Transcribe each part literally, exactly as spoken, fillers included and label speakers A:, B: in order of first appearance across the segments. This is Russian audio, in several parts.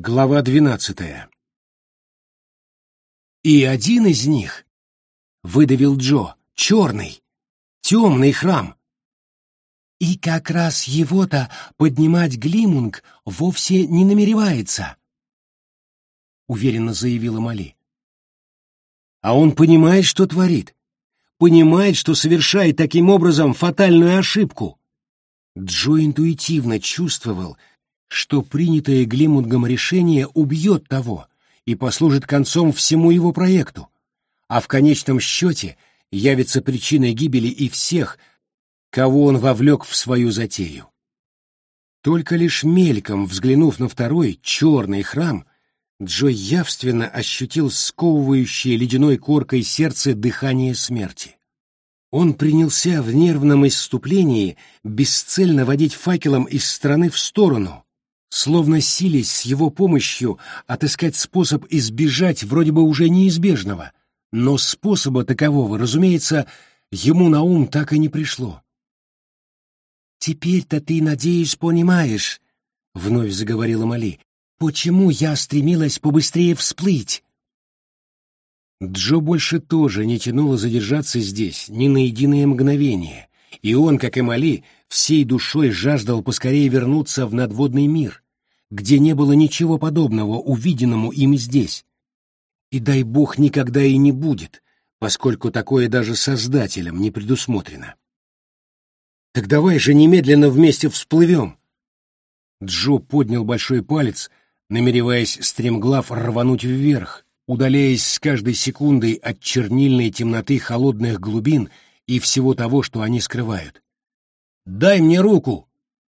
A: Глава двенадцатая. «И один из них, — выдавил Джо, — черный, темный храм. И как раз его-то поднимать Глимунг вовсе не намеревается, — уверенно заявила Молли. А он понимает, что творит, понимает, что совершает таким образом фатальную ошибку. Джо интуитивно чувствовал, что принятое Глимунгом решение убьет того и послужит концом всему его проекту, а в конечном счете явится причиной гибели и всех, кого он вовлек в свою затею. Только лишь мельком взглянув на второй, черный храм, Джо явственно ощутил сковывающее ледяной коркой сердце дыхание смерти. Он принялся в нервном исступлении бесцельно водить факелом из стороны в сторону, словно силясь с его помощью отыскать способ избежать вроде бы уже неизбежного, но способа такового, разумеется, ему на ум так и не пришло. «Теперь-то ты, надеюсь, понимаешь, — вновь заговорила Молли, — почему я стремилась побыстрее всплыть?» Джо больше тоже не тянуло задержаться здесь ни на единое мгновение, и он, как и Молли, всей душой жаждал поскорее вернуться в надводный мир, где не было ничего подобного увиденному им здесь. И дай бог никогда и не будет, поскольку такое даже Создателем не предусмотрено. «Так давай же немедленно вместе всплывем!» Джо поднял большой палец, намереваясь стремглав рвануть вверх, удаляясь с каждой секундой от чернильной темноты холодных глубин и всего того, что они скрывают. «Дай мне руку!»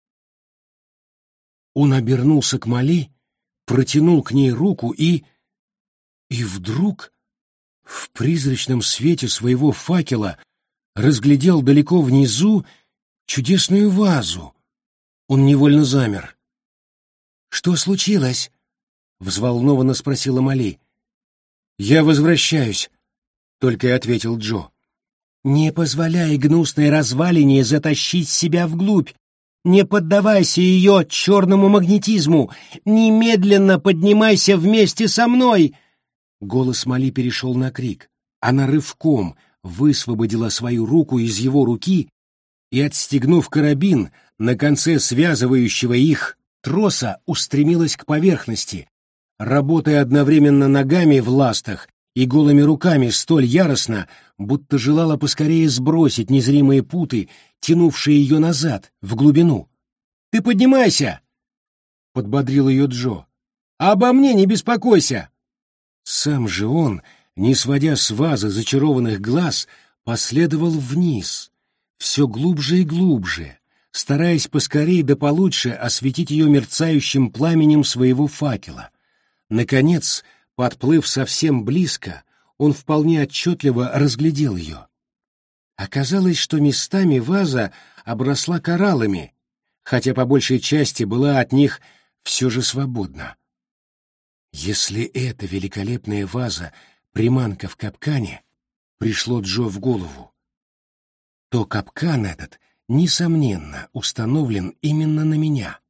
A: Он обернулся к Молли, протянул к ней руку и... И вдруг в призрачном свете своего факела разглядел далеко внизу чудесную вазу. Он невольно замер. «Что случилось?» — взволнованно спросила Молли. «Я возвращаюсь», — только и ответил Джо. «Не позволяй гнусной развалине затащить себя вглубь. Не поддавайся ее черному магнетизму. Немедленно поднимайся вместе со мной!» Голос Молли перешел на крик. Она рывком высвободила свою руку из его руки и, отстегнув карабин, на конце связывающего их троса устремилась к поверхности, работая одновременно ногами в ластах и голыми руками столь яростно, будто желала поскорее сбросить незримые путы, тянувшие ее назад, в глубину. «Ты поднимайся!» — подбодрил ее Джо. «Обо мне не беспокойся!» Сам же он, не сводя с вазы зачарованных глаз, последовал вниз, все глубже и глубже, стараясь поскорее да получше осветить ее мерцающим пламенем своего факела. Наконец, подплыв совсем близко, он вполне отчетливо разглядел ее. Оказалось, что местами ваза обросла кораллами, хотя по большей части была от них все же свободна. Если эта великолепная ваза — приманка в капкане, пришло Джо в голову, то капкан этот, несомненно, установлен именно на меня.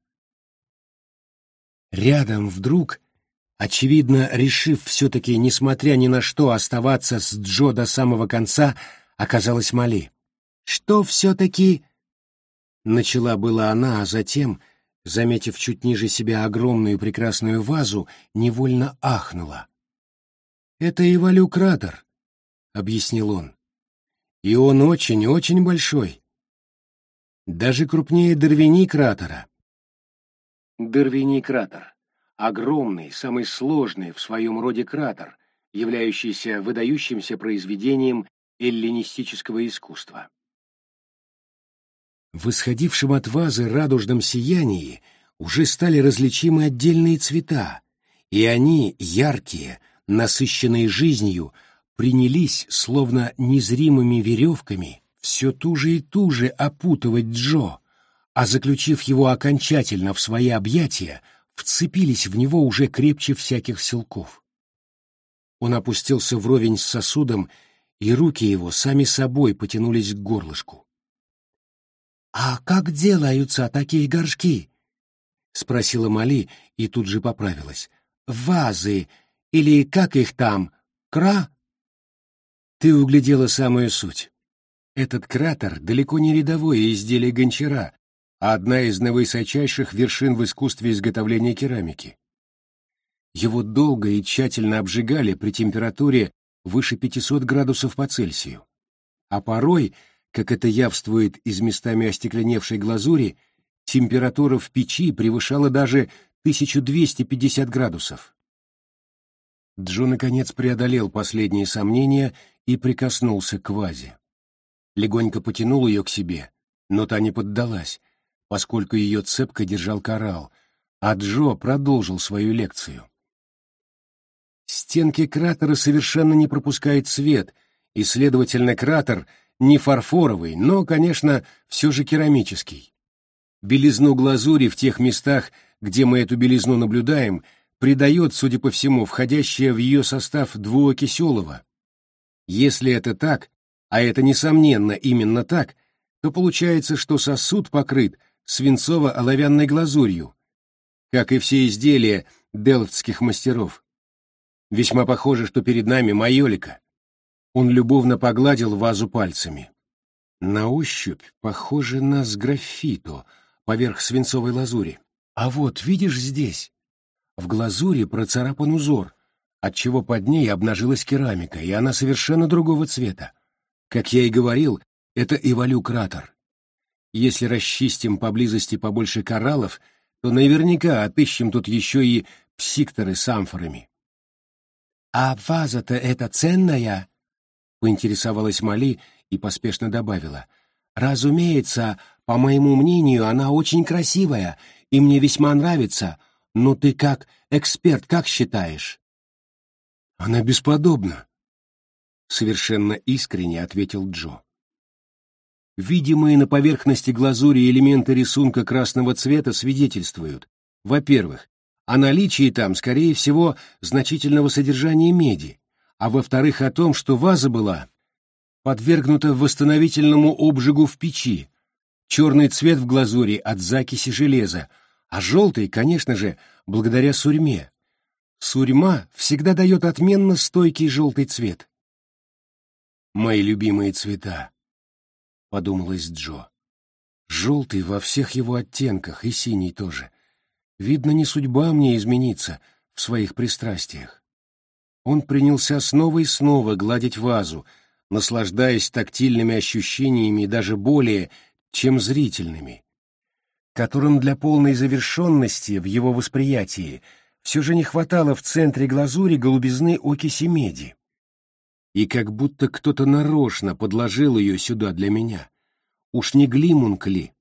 A: Рядом вдруг, очевидно, решив все-таки, несмотря ни на что, оставаться с Джо до самого конца, оказалась Молли. «Что все-таки...» — начала была она, а затем, заметив чуть ниже себя огромную прекрасную вазу, невольно ахнула. «Это Ивалю-кратер», — объяснил он. «И он очень-очень большой. Даже крупнее Дервини-кратера». Дервини-кратер — огромный, самый сложный в своем роде кратер, являющийся выдающимся произведением эллинистического искусства. В исходившем от вазы радужном сиянии уже стали различимы отдельные цвета, и они, яркие, насыщенные жизнью, принялись, словно незримыми веревками, все туже и туже опутывать Джо, а, заключив его окончательно в свои объятия, вцепились в него уже крепче всяких силков. Он опустился вровень с сосудом, и руки его сами собой потянулись к горлышку. «А как делаются такие горшки?» — спросила Мали и тут же поправилась. «Вазы, или как их там, кра?» Ты углядела самую суть. Этот кратер далеко не рядовое изделие гончара, а одна из наивысочайших вершин в искусстве изготовления керамики. Его долго и тщательно обжигали при температуре выше пятисот градусов по Цельсию. А порой, как это явствует из местами остекленевшей глазури, температура в печи превышала даже тысячу двести пятьдесят градусов. Джо наконец преодолел последние сомнения и прикоснулся к вазе. Легонько потянул ее к себе, но та не поддалась, поскольку ее цепко держал коралл, а Джо продолжил свою лекцию. Стенки кратера совершенно не пропускают свет, и, следовательно, кратер не фарфоровый, но, конечно, все же керамический. Белизну глазури в тех местах, где мы эту белизну наблюдаем, придает, судя по всему, входящее в ее состав двуокись олова. Если это так, а это, несомненно, именно так, то получается, что сосуд покрыт свинцово-оловянной глазурью, как и все изделия делфтских мастеров. Весьма похоже, что перед нами майолика. Он любовно погладил вазу пальцами. На ощупь похоже на сграффито поверх свинцовой лазури. А вот, видишь здесь? В глазури процарапан узор, отчего под ней обнажилась керамика, и она совершенно другого цвета. Как я и говорил, это эволю-кратер. Если расчистим поблизости побольше кораллов, то наверняка отыщем тут еще и псикторы с амфорами. «А ваза-то эта ценная?» — поинтересовалась Мали и поспешно добавила. «Разумеется, по моему мнению, она очень красивая, и мне весьма нравится, но ты как эксперт как считаешь?» «Она бесподобна», — совершенно искренне ответил Джо. Видимые на поверхности глазури элементы рисунка красного цвета свидетельствуют, во-первых, о наличии там, скорее всего, значительного содержания меди, а во-вторых, о том, что ваза была подвергнута восстановительному обжигу в печи, черный цвет в глазури от закиси железа, а желтый, конечно же, благодаря сурьме. Сурьма всегда дает отменно стойкий желтый цвет. «Мои любимые цвета», — подумалось Джо. «Желтый во всех его оттенках, и синий тоже. Видно, не судьба мне измениться в своих пристрастиях». Он принялся снова и снова гладить вазу, наслаждаясь тактильными ощущениями даже более, чем зрительными, которым для полной завершенности в его восприятии все же не хватало в центре глазури голубизны окиси меди. И как будто кто-то нарочно подложил ее сюда для меня. Уж не глимунг ли?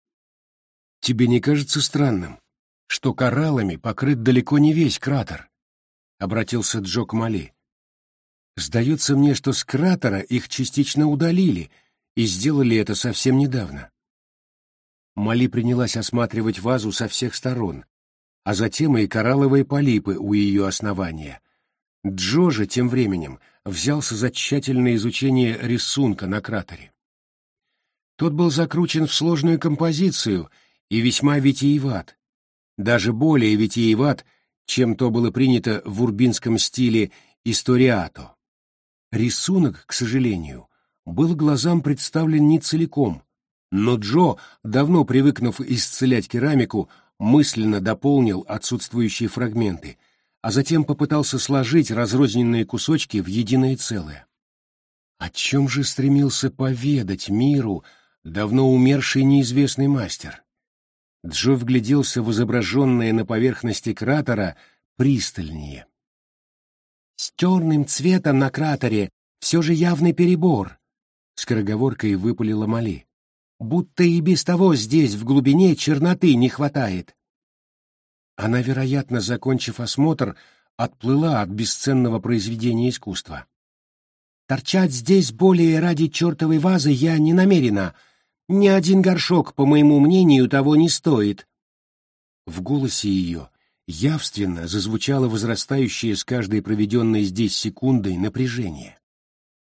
A: Тебе не кажется странным, что кораллами покрыт далеко не весь кратер? — обратился Джо к Мали. «Сдается мне, что с кратера их частично удалили, и сделали это совсем недавно». Мали принялась осматривать вазу со всех сторон, а затем и коралловые полипы у ее основания. Джо же тем временем взялся за тщательное изучение рисунка на кратере. Тот был закручен в сложную композицию и весьма витиеват, даже более витиеват, чем то было принято в урбинском стиле историато. Рисунок, к сожалению, был глазам представлен не целиком, но Джо, давно привыкнув исцелять керамику, мысленно дополнил отсутствующие фрагменты, а затем попытался сложить разрозненные кусочки в единое целое. О чем же стремился поведать миру давно умерший неизвестный мастер? Джо вгляделся в изображенное на поверхности кратера пристальнее. «С черным цветом на кратере все же явный перебор», — скороговоркой выпалила Мали. «Будто и без того здесь в глубине черноты не хватает». Она, вероятно, закончив осмотр, отплыла от бесценного произведения искусства. «Торчать здесь более ради чертовой вазы я не намерена. Ни один горшок, по моему мнению, того не стоит». В голосе ее явственно зазвучало возрастающее с каждой проведенной здесь секундой напряжение.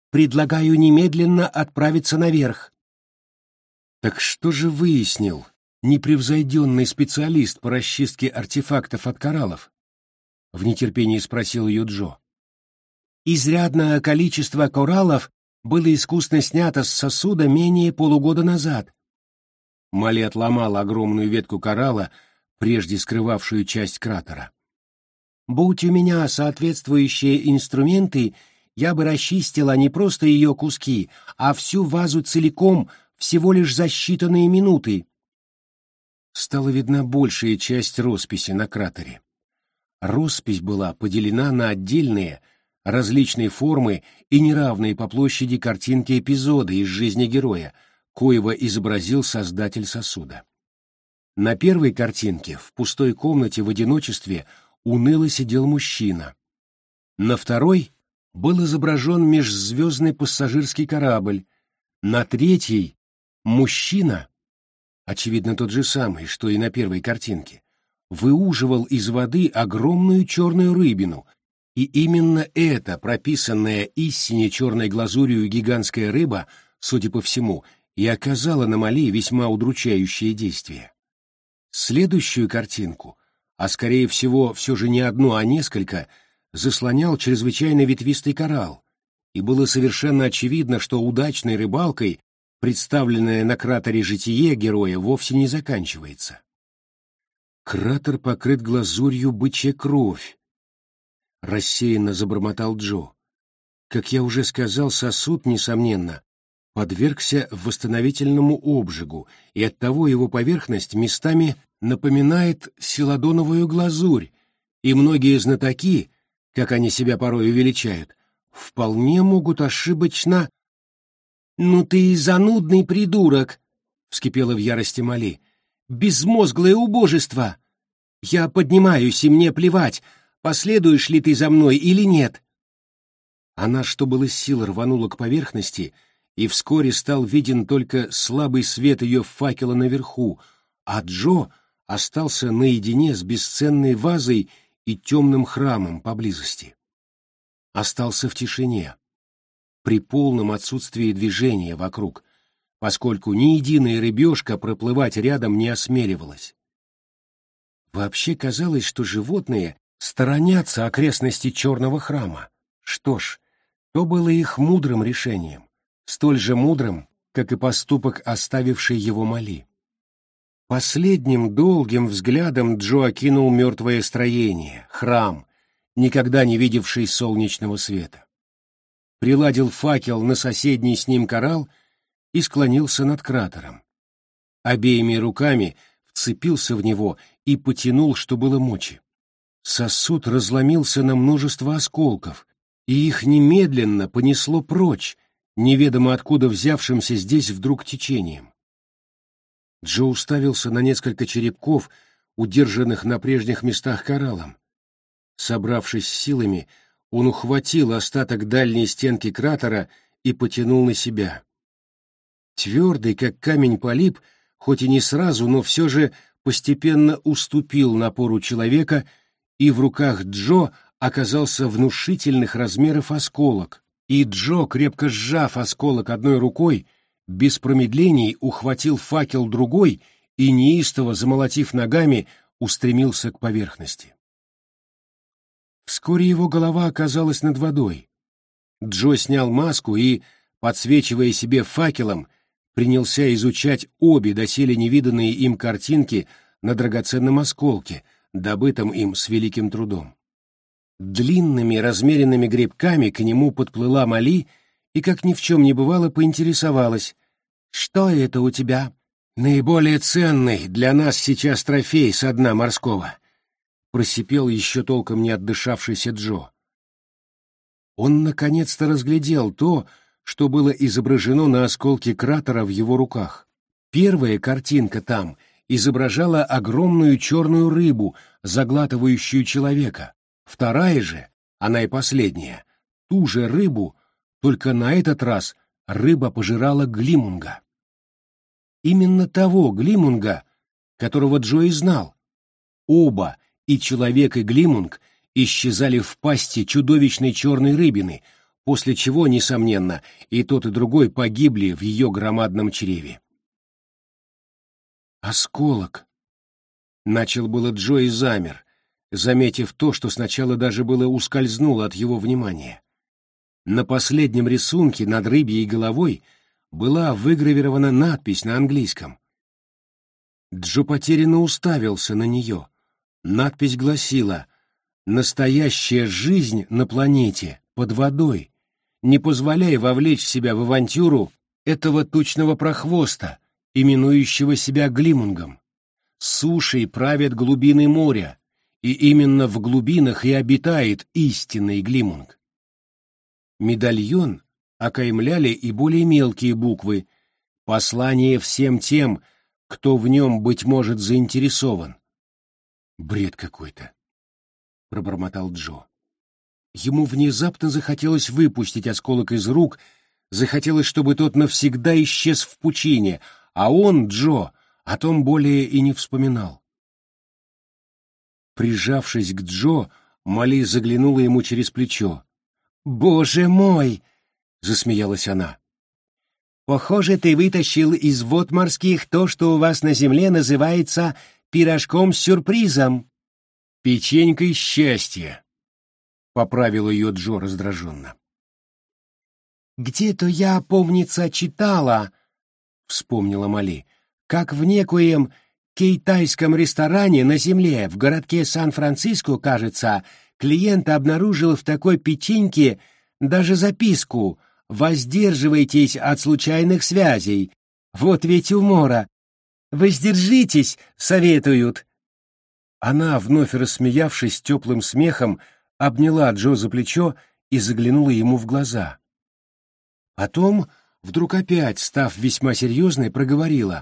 A: «Предлагаю немедленно отправиться наверх». «Так что же выяснил непревзойденный специалист по расчистке артефактов от кораллов?» — в нетерпении спросил ее Джо. «Изрядное количество кораллов было искусно снято с сосуда менее полугода назад». Молли отломала огромную ветку коралла, прежде скрывавшую часть кратера. «Будь у меня соответствующие инструменты, я бы расчистила не просто ее куски, а всю вазу целиком всего лишь за считанные минуты». Стала видна большая часть росписи на кратере. Роспись была поделена на отдельные, различной формы и неравные по площади картинки эпизода из жизни героя, коего изобразил создатель сосуда. На первой картинке в пустой комнате в одиночестве уныло сидел мужчина. На второй был изображен межзвездный пассажирский корабль. На третьей — мужчина, очевидно тот же самый, что и на первой картинке, выуживал из воды огромную черную рыбину, и именно эта прописанная истине черной глазурью гигантская рыба, судя по всему, и оказала на Молли весьма удручающее действие. Следующую картинку, а скорее всего все же не одну, а несколько, заслонял чрезвычайно ветвистый коралл, и было совершенно очевидно, что удачной рыбалкой представленное на кратере житие героя вовсе не заканчивается. «Кратер покрыт глазурью бычья кровь», — рассеянно забормотал Джо. «Как я уже сказал, сосуд, несомненно, подвергся восстановительному обжигу, и оттого его поверхность местами напоминает селадоновую глазурь, и многие знатоки, как они себя порой величают, вполне могут ошибочно...» «Ну ты и занудный придурок!» — вскипела в ярости Молли. «Безмозглое убожество! Я поднимаюсь, и мне плевать, последуешь ли ты за мной или нет!» Она, что было сил, рванула к поверхности, и вскоре стал виден только слабый свет ее факела наверху, а Джо остался наедине с бесценной вазой и темным храмом поблизости. Остался в тишине, при полном отсутствии движения вокруг, поскольку ни единая рыбешка проплывать рядом не осмеливалась. Вообще казалось, что животные сторонятся окрестностей черного храма. Что ж, то было их мудрым решением, столь же мудрым, как и поступок, оставивший его Молли. Последним долгим взглядом Джо окинул мертвое строение, храм, никогда не видевший солнечного света. Приладил факел на соседний с ним коралл и склонился над кратером. Обеими руками вцепился в него и потянул, что было мочи. Сосуд разломился на множество осколков, и их немедленно понесло прочь, неведомо откуда взявшимся здесь вдруг течением. Джо уставился на несколько черепков, удержанных на прежних местах кораллом. Собравшись с силами, он ухватил остаток дальней стенки кратера и потянул на себя. Твердый, как камень, полип, хоть и не сразу, но все же постепенно уступил напору человека, и в руках Джо оказался внушительных размеров осколок, и Джо, крепко сжав осколок одной рукой, без промедлений ухватил факел другой и, неистово замолотив ногами, устремился к поверхности. Вскоре его голова оказалась над водой. Джо снял маску и, подсвечивая себе факелом, принялся изучать обе доселе невиданные им картинки на драгоценном осколке, добытом им с великим трудом. Длинными размеренными гребками к нему подплыла Молли и, как ни в чем не бывало, поинтересовалась: «Что это у тебя?» «Наиболее ценный для нас сейчас трофей со дна морского», — просипел еще толком не отдышавшийся Джо. Он наконец-то разглядел то, что было изображено на осколке кратера в его руках. Первая картинка там изображала огромную черную рыбу, заглатывающую человека. Вторая же, она и последняя, ту же рыбу, только на этот раз рыба пожирала глимунга. Именно того глимунга, которого Джо и знал. Оба, и человек, и глимунг, исчезали в пасти чудовищной черной рыбины, после чего, несомненно, и тот, и другой погибли в ее громадном чреве. Осколок. Начал было Джо и замер, заметив то, что сначала даже было ускользнуло от его внимания. На последнем рисунке над рыбьей головой была выгравирована надпись на английском. Джо потерянно уставился на нее. Надпись гласила: «Настоящая жизнь на планете под водой. Не позволяй вовлечь себя в авантюру этого тучного прохвоста, именующего себя Глимунгом. Сушей правят глубины моря, и именно в глубинах и обитает истинный Глимунг». Медальон окаймляли и более мелкие буквы, послание всем тем, кто в нем, быть может, заинтересован. «Бред какой-то», — пробормотал Джо. Ему внезапно захотелось выпустить осколок из рук, захотелось, чтобы тот навсегда исчез в пучине, а он, Джо, о том более и не вспоминал. Прижавшись к Джо, Молли заглянула ему через плечо. «Боже мой!» — засмеялась она. «Похоже, ты вытащил из вод морских то, что у вас на земле называется пирожком с сюрпризом». «Печенькой счастья», — поправил ее Джо раздраженно. «Где-то я, помнится, читала», — вспомнила Молли, «как в некоем китайском ресторане на земле в городке Сан-Франциско, кажется, клиент обнаружил в такой печеньке даже записку: «Воздерживайтесь от случайных связей». Вот ведь умора. «Воздержитесь», советуют. Она, вновь рассмеявшись теплым смехом, обняла Джо за плечо и заглянула ему в глаза. Потом, вдруг опять, став весьма серьезной, проговорила: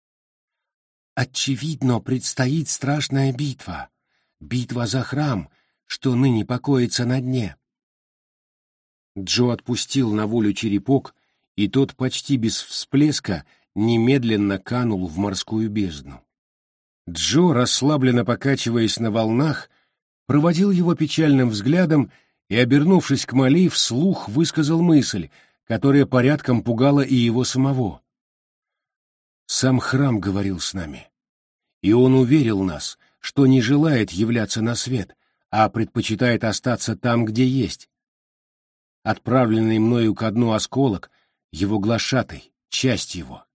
A: «Очевидно, предстоит страшная битва. Битва за храм, что ныне покоится на дне». Джо отпустил на волю черепок, и тот почти без всплеска немедленно канул в морскую бездну. Джо, расслабленно покачиваясь на волнах, проводил его печальным взглядом и, обернувшись к Молли, вслух высказал мысль, которая порядком пугала и его самого. «Сам храм говорил с нами, и он уверил нас, что не желает являться на свет, а предпочитает остаться там, где есть. Отправленный мною ко дну осколок — его глашатай, часть его».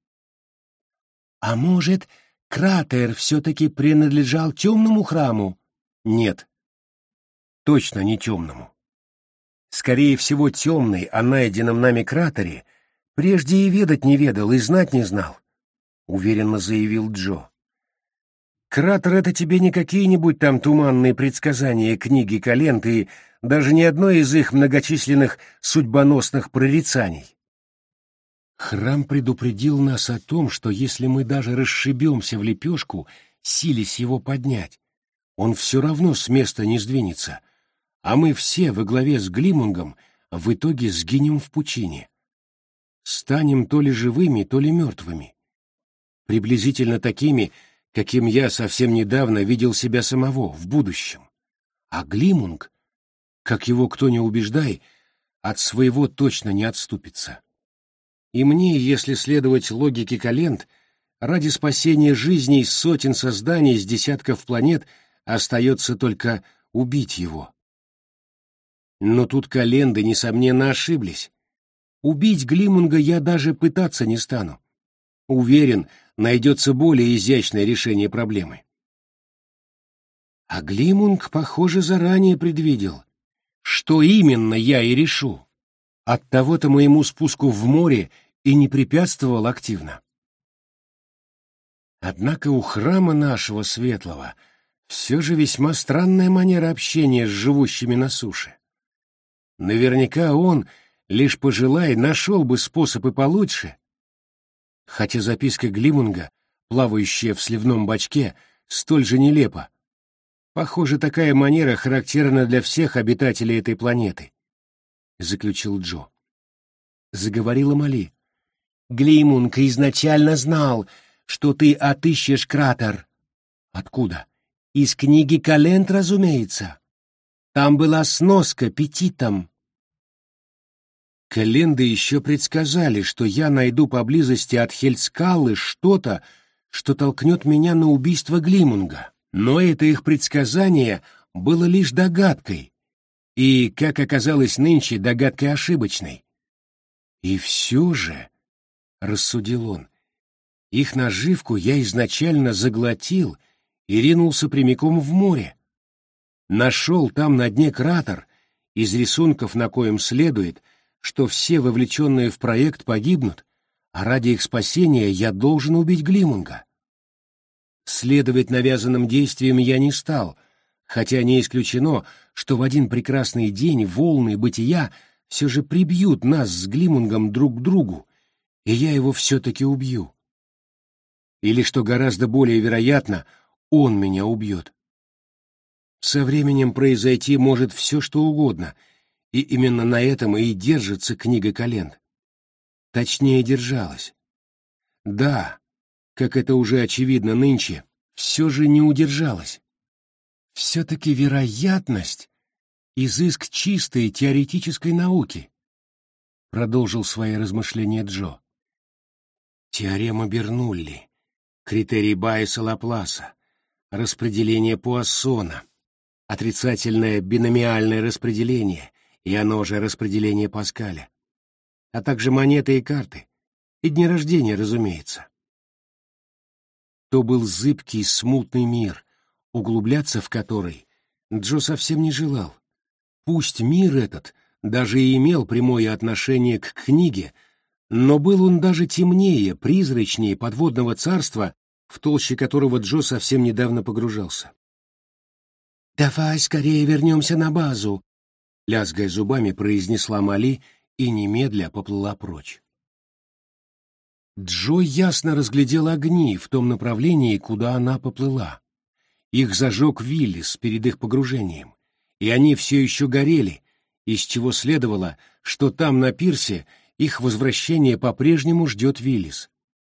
A: «А может, кратер все-таки принадлежал темному храму?» «Нет, точно не темному. Скорее всего, темный о найденном нами кратере прежде и ведать не ведал, и знать не знал», — уверенно заявил Джо. «Кратер — это тебе не какие-нибудь там туманные предсказания книги Календ и даже не одно из их многочисленных судьбоносных прорицаний. Храм предупредил нас о том, что если мы даже расшибемся в лепешку, силясь его поднять, он все равно с места не сдвинется, а мы все во главе с Глимунгом в итоге сгинем в пучине. Станем то ли живыми, то ли мертвыми. Приблизительно такими, каким я совсем недавно видел себя самого в будущем. А Глимунг, как его кто ни убеждай, от своего точно не отступится. И мне, если следовать логике Календ, ради спасения жизней сотен созданий с десятков планет остается только убить его. Но тут Календы, несомненно, ошиблись. Убить Глимунга я даже пытаться не стану. Уверен, найдется более изящное решение проблемы. А Глимунг, похоже, заранее предвидел, что именно я и решу. Оттого-то моему спуску в море и не препятствовал активно. Однако у храма нашего светлого все же весьма странная манера общения с живущими на суше. Наверняка он, лишь пожелай, нашел бы способ и получше. Хотя записка Глимунга, плавающая в сливном бачке, столь же нелепа. Похоже, такая манера характерна для всех обитателей этой планеты, — заключил Джо. Заговорила Молли. «Глимунг изначально знал, что ты отыщешь кратер». «Откуда?» «Из книги Календ, разумеется. Там была сноска петитом». Календы еще предсказали, что я найду поблизости от Хельскалы что-то, что толкнет меня на убийство Глимунга, но это их предсказание было лишь догадкой, и, как оказалось нынче, догадкой ошибочной. И все же, — рассудил он, — их наживку я изначально заглотил и ринулся прямиком в море. Нашел там на дне кратер, из рисунков на коем следует, что все вовлеченные в проект погибнут, а ради их спасения я должен убить Глимунга. Следовать навязанным действиям я не стал, хотя не исключено, что в один прекрасный день волны бытия все же прибьют нас с Глимунгом друг к другу, и я его все-таки убью. Или, что гораздо более вероятно, он меня убьет. Со временем произойти может все, что угодно, и именно на этом и держится книга календ. Точнее, держалась. Да, как это уже очевидно нынче, все же не удержалась. Все-таки вероятность — изыск чистой теоретической науки, продолжил свои размышления Джо. Теорема Бернулли, критерий Байеса-Лапласа, распределение Пуассона, отрицательное биномиальное распределение и оно же распределение Паскаля, а также монеты и карты, и дни рождения, разумеется. То был зыбкий, смутный мир, углубляться в который Джо совсем не желал. Пусть мир этот даже и имел прямое отношение к книге, но был он даже темнее, призрачнее подводного царства, в толще которого Джо совсем недавно погружался. «Давай скорее вернемся на базу», — лязгая зубами, произнесла Мали и немедля поплыла прочь. Джо ясно разглядел огни в том направлении, куда она поплыла. Их зажег Виллис перед их погружением, и они все еще горели, из чего следовало, что там, на пирсе, их возвращение по-прежнему ждет Виллис.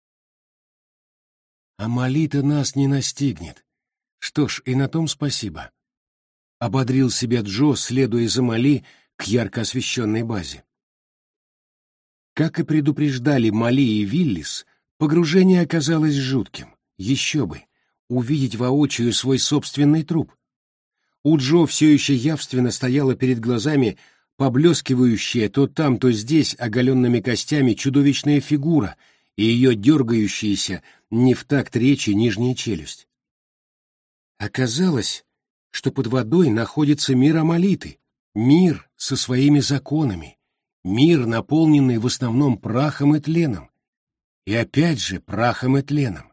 A: А Мали-то нас не настигнет. Что ж, и на том спасибо. Ободрил себя Джо, следуя за Мали к ярко освещенной базе. Как и предупреждали Мали и Виллис, погружение оказалось жутким. Еще бы, увидеть воочию свой собственный труп. У Джо все еще явственно стояла перед глазами поблескивающая то там, то здесь оголенными костями чудовищная фигура и ее дергающаяся не в такт речи нижняя челюсть. Оказалось, что под водой находится мир Амалиты, мир со своими законами, мир, наполненный в основном прахом и тленом, и опять же прахом и тленом.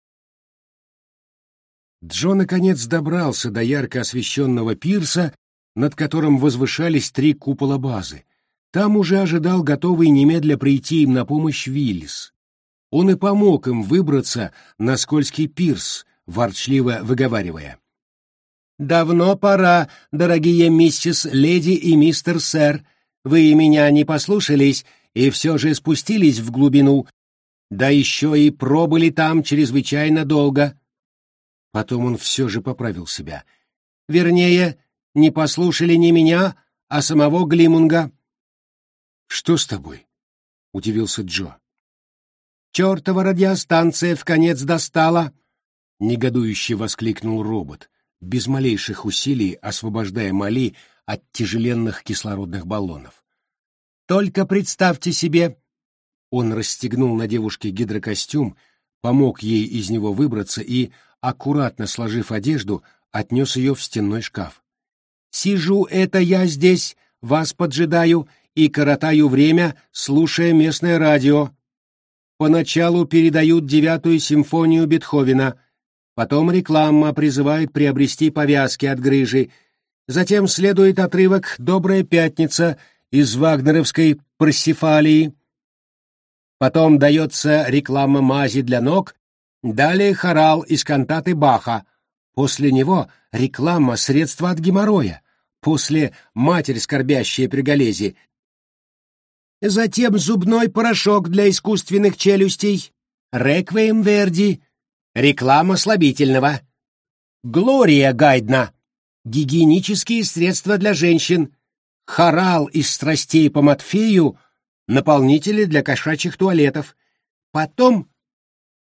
A: Джо наконец добрался до ярко освещенного пирса, над которым возвышались три купола базы. Там уже ожидал готовый немедля прийти им на помощь Виллис. Он и помог им выбраться на скользкий пирс, ворчливо выговаривая: «Давно пора, дорогие миссис, леди и мистер сэр. Вы меня не послушались и все же спустились в глубину, да еще и пробыли там чрезвычайно долго». Потом он все же поправил себя. «Вернее, не послушали не меня, а самого Глимунга». «Что с тобой?» — удивился Джо. «Чертова радиостанция вконец достала!» — негодующе воскликнул робот, без малейших усилий освобождая Мали от тяжеленных кислородных баллонов. «Только представьте себе...» Он расстегнул на девушке гидрокостюм, помог ей из него выбраться и, аккуратно сложив одежду, отнес ее в стенной шкаф. «Сижу это я здесь, вас поджидаю и коротаю время, слушая местное радио. Поначалу передают девятую симфонию Бетховена, потом реклама призывает приобрести повязки от грыжи, затем следует отрывок «Добрая пятница» из вагнеровской «Парсифалии», потом дается реклама мази для ног, далее хорал из кантаты Баха, после него реклама средства от геморроя, после «Матерь, скорбящая при Галезе», затем зубной порошок для искусственных челюстей, «Реквием Верди», реклама слабительного, «Глория Гайдна», гигиенические средства для женщин, хорал из страстей по Матфею, наполнители для кошачьих туалетов. Потом...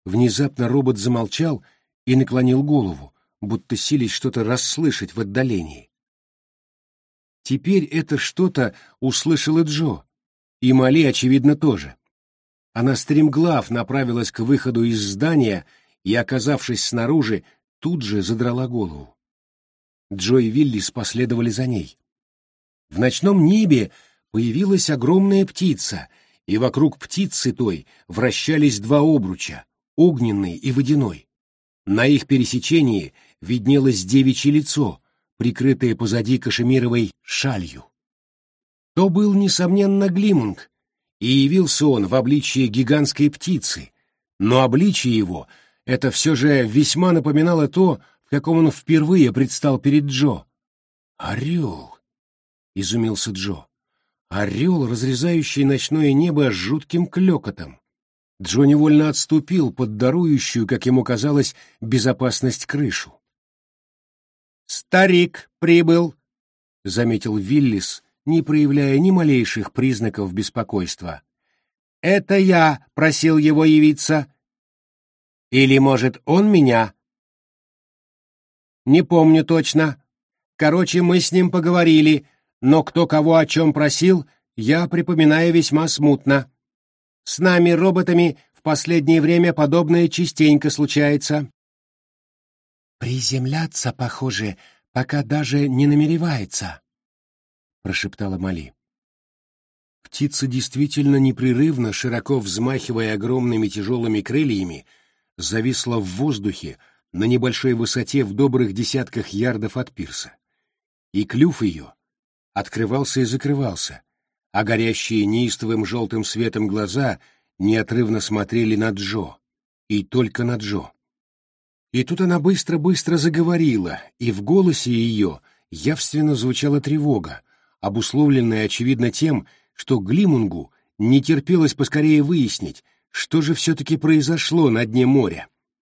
A: Внезапно робот замолчал и наклонил голову, будто силясь что-то расслышать в отдалении. Теперь это что-то услышала Джо, и Молли, очевидно, тоже. Она стремглав направилась к выходу из здания и, оказавшись снаружи, тут же задрала голову. Джо и Виллис последовали за ней. В ночном небе появилась огромная птица, и вокруг птицы той вращались два обруча — огненный и водяной. На их пересечении виднелось девичье лицо, прикрытое позади кашемировой шалью. То был, несомненно, Глимунг, и явился он в обличье гигантской птицы, но обличье его — это все же весьма напоминало то, в каком он впервые предстал перед Джо. «Орел!» — изумился Джо. «Орел, разрезающий ночное небо жутким клёкотом». Джо невольно отступил под дарующую, как ему казалось, безопасность крышу. «Старик прибыл», — заметил Виллис, не проявляя ни малейших признаков беспокойства. «Это я просил его явиться. Или, может, он меня? Не помню точно. Короче, мы с ним поговорили, но кто кого о чем просил, я припоминаю весьма смутно. С нами, роботами, в последнее время подобное частенько случается». «Приземляться, похоже, пока даже не намеревается», — прошептала Молли. Птица действительно непрерывно, широко взмахивая огромными тяжелыми крыльями, зависла в воздухе на небольшой высоте в добрых десятках ярдов от пирса. И клюв ее открывался и закрывался, а горящие неистовым желтым светом глаза неотрывно смотрели на Джо, и только на Джо. И тут она быстро-быстро заговорила, и в голосе ее явственно звучала тревога, обусловленная, очевидно, тем, что Глимунгу не терпелось поскорее выяснить, что же все-таки произошло на дне моря.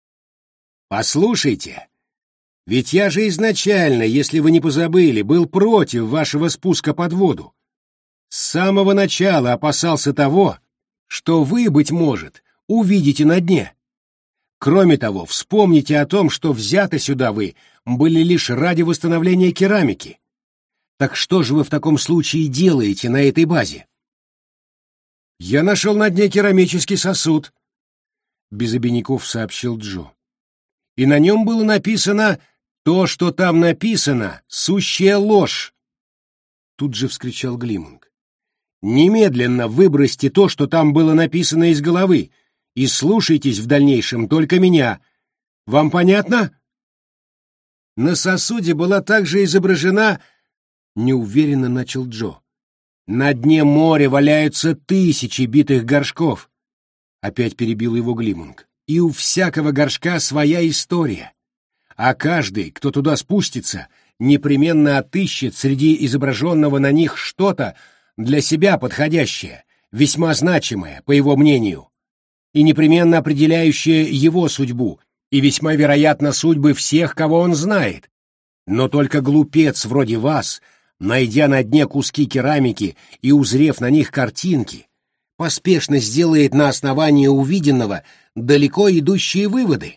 A: «Послушайте, ведь я же изначально, если вы не позабыли, был против вашего спуска под воду. С самого начала опасался того, что вы, быть может, увидите на дне. Кроме того, вспомните о том, что взяты сюда вы были лишь ради восстановления керамики. Так что же вы в таком случае делаете на этой базе?» «Я нашел на дне керамический сосуд», — без обиняков сообщил Джо. «И на нем было написано: то, что там написано, сущая ложь». Тут же вскричал Глимунг. «Немедленно выбросьте то, что там было написано, из головы, и слушайтесь в дальнейшем только меня. Вам понятно?» На сосуде была также изображена... Неуверенно начал Джо. «На дне моря валяются тысячи битых горшков», — опять перебил его Глимунг. «И у всякого горшка своя история. А каждый, кто туда спустится, непременно отыщет среди изображенного на них что-то для себя подходящее, весьма значимое, по его мнению, и непременно определяющее его судьбу, и весьма вероятно судьбы всех, кого он знает. Но только глупец вроде вас, найдя на дне куски керамики и узрев на них картинки, поспешно сделает на основании увиденного далеко идущие выводы.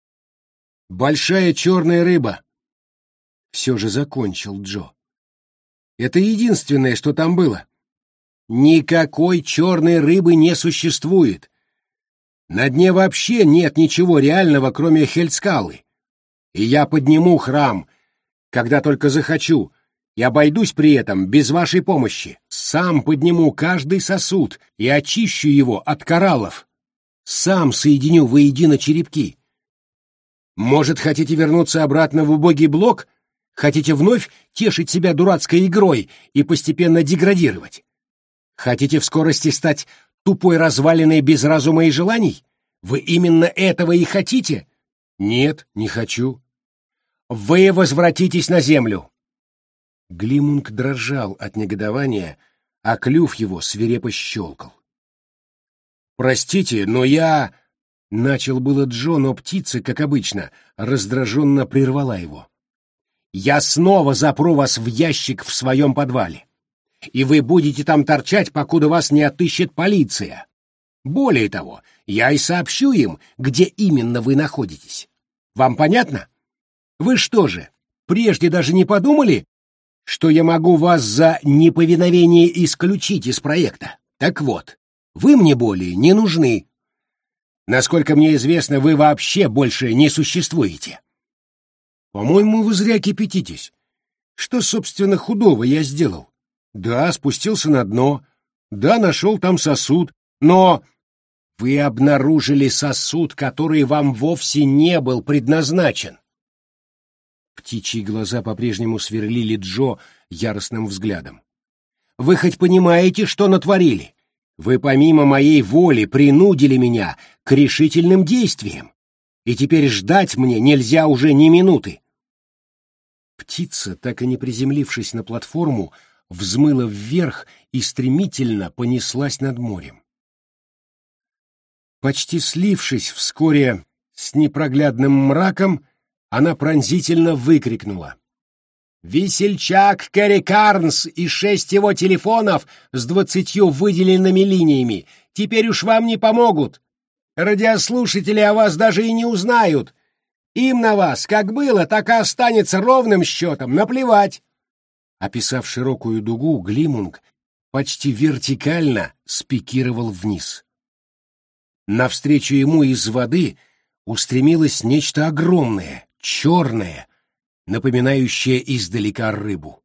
A: Большая черная рыба», — все же закончил Джо. «Это единственное, что там было. Никакой черной рыбы не существует. На дне вообще нет ничего реального, кроме Хельскалы. И я подниму храм, когда только захочу, и обойдусь при этом без вашей помощи. Сам подниму каждый сосуд и очищу его от кораллов. Сам соединю воедино черепки. Может, хотите вернуться обратно в убогий блок? Хотите вновь тешить себя дурацкой игрой и постепенно деградировать? Хотите в скорости стать тупой развалиной без разума и желаний? Вы именно этого и хотите? Нет, не хочу. Вы возвратитесь на землю. Глимунг дрожал от негодования, а клюв его свирепо щелкал. «Простите, но я...» — начал было Джо, но птица, как обычно, раздраженно прервала его. «Я снова запру вас в ящик в своем подвале, и вы будете там торчать, покуда вас не отыщет полиция. Более того, я и сообщу им, где именно вы находитесь. Вам понятно? Вы что же, прежде даже не подумали, что я могу вас за неповиновение исключить из проекта? Так вот, вы мне более не нужны. Насколько мне известно, вы вообще больше не существуете. По-моему, вы зря кипятитесь. Что, собственно, худого я сделал? Да, спустился на дно. Да, нашел там сосуд. Но вы обнаружили сосуд, который вам вовсе не был предназначен. Птичьи глаза по-прежнему сверлили Джо яростным взглядом. Вы хоть понимаете, что натворили? Вы помимо моей воли принудили меня к решительным действиям, и теперь ждать мне нельзя уже ни минуты. Птица, так и не приземлившись на платформу, взмыла вверх и стремительно понеслась над морем. Почти слившись вскоре с непроглядным мраком, она пронзительно выкрикнула: «Весельчак Кэрри Карнс и шесть его телефонов с двадцатью выделенными линиями теперь уж вам не помогут. Радиослушатели о вас даже и не узнают. Им на вас как было, так и останется ровным счетом наплевать». Описав широкую дугу, Глимунг почти вертикально спикировал вниз. Навстречу ему из воды устремилось нечто огромное, черное, напоминающее издалека рыбу.